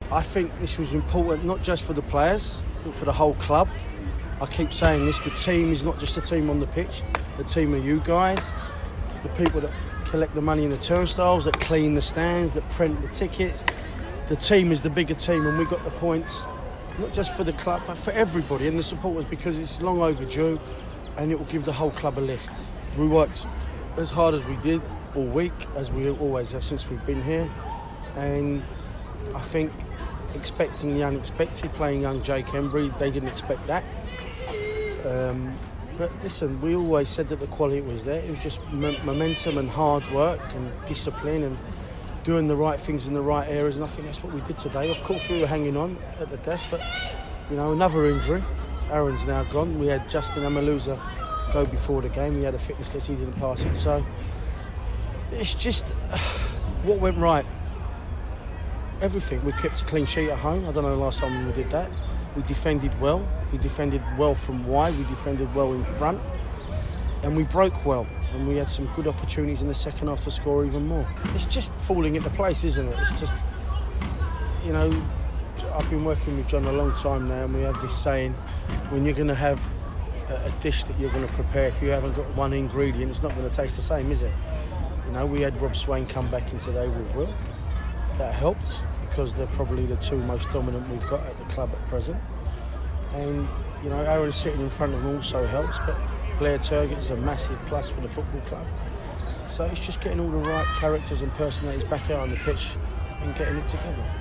I think this was important, not just for the players, but for the whole club. I keep saying this, the team is not just the team on the pitch, the team are you guys, the people that collect the money in the turnstiles, that clean the stands, that print the tickets. The team is the bigger team, and we got the points, not just for the club, but for everybody and the supporters, because it's long overdue and it will give the whole club a lift. We worked as hard as we did all week, as we always have since we've been here, and I think expecting the unexpected, playing young Jake Embry, they didn't expect that. But listen, we always said that the quality was there. It was just momentum and hard work and discipline and doing the right things in the right areas, and I think that's what we did today. Of course, we were hanging on at the death, but another injury. Aaron's now gone. We had Justin Amaluza go before the game. He had a fitness test, he didn't pass it. So it's just what went right. Everything. We kept a clean sheet at home. I don't know the last time we did that. We defended well. We defended well from wide. We defended well in front. And we broke well. And we had some good opportunities in the second half to score even more. It's just falling into place, isn't it? It's just, I've been working with John a long time now, and we have this saying, when you're going to have a dish that you're going to prepare, if you haven't got one ingredient, it's not going to taste the same, is it? We had Rob Swain come back in today with Will. That helped, because they're probably the two most dominant we've got at the club at present. And, Aaron sitting in front of him also helps, but Blair Turgott is a massive plus for the football club. So it's just getting all the right characters and personalities back out on the pitch and getting it together.